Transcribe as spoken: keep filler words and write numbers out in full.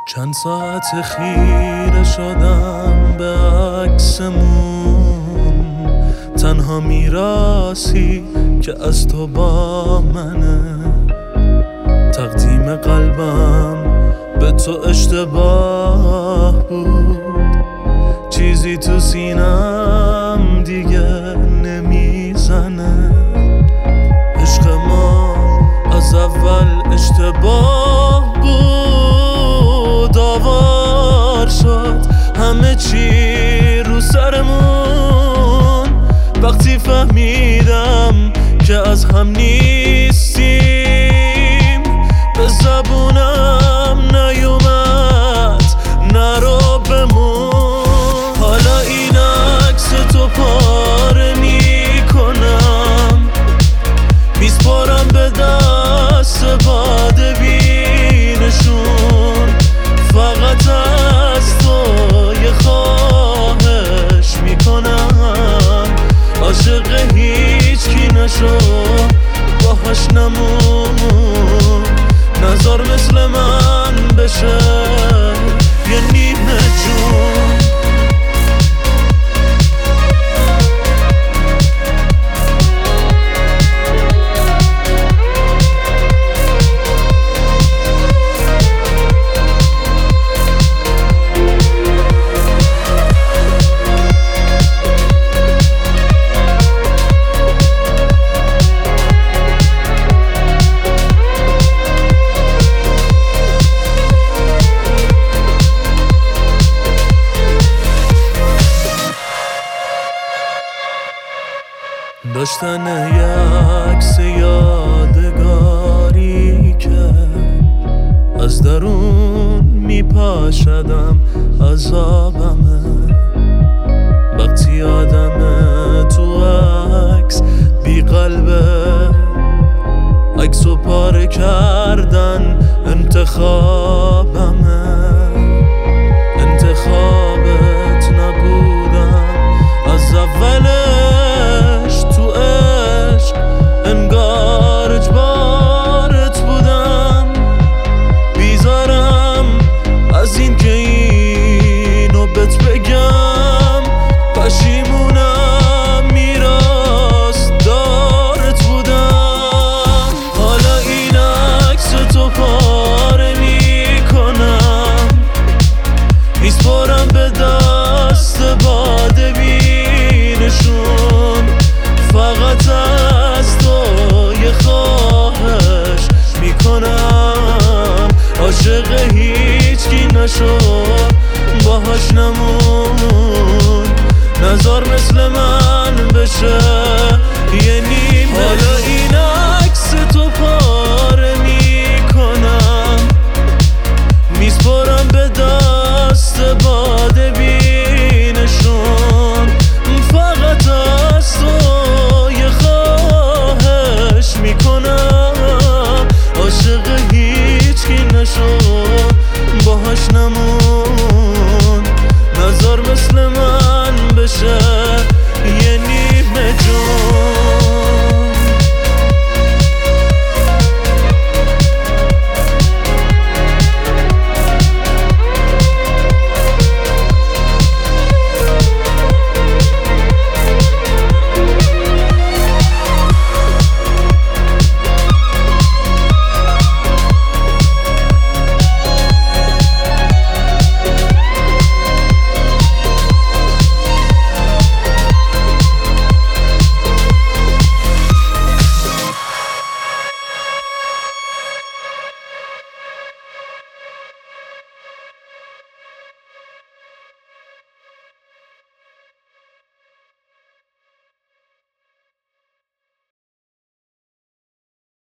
چند ساعت خیره شدم به عکسمون، تنها میراثی که از تو با منه. تقدیم قلبم به تو اشتباه بود، چیزی تو سینم دیگه نمیزنه. عشق ما از اول اشتباه بود، آوار شد همه چی رو سرمون. وقتی فهمیدم که از هم نیستیم، به زبونم نیومد نرو بمون. حالا این عکس تو پاره میکنم، میسپارم به دست باد بینشون. فقط از تو یه خواهش میکنم، عاشق هیچ کی نشو، باهاش نمون. نظر مثل من بشه یه نیمه جون. داشتن یه عکس یادگاری که از درون میپاشدم عذابمه. وقتی آدمه تو عکس بی قلبه، عکسو پاره کردن انتخابمه. انتخابت نبودم از اولش، تو عشق انگار اجبارت بودم. بیزارم از این که اینو بهت بگم، پشیمونم میراث دارت بودم. حالا این عکس تو پاره میکنم، میسپارم به دست باد بینشون. فقط از تو یه خواهش میکنم، عاشق هیچ کی نشو، باهاش نمون. نظر مثل من بشه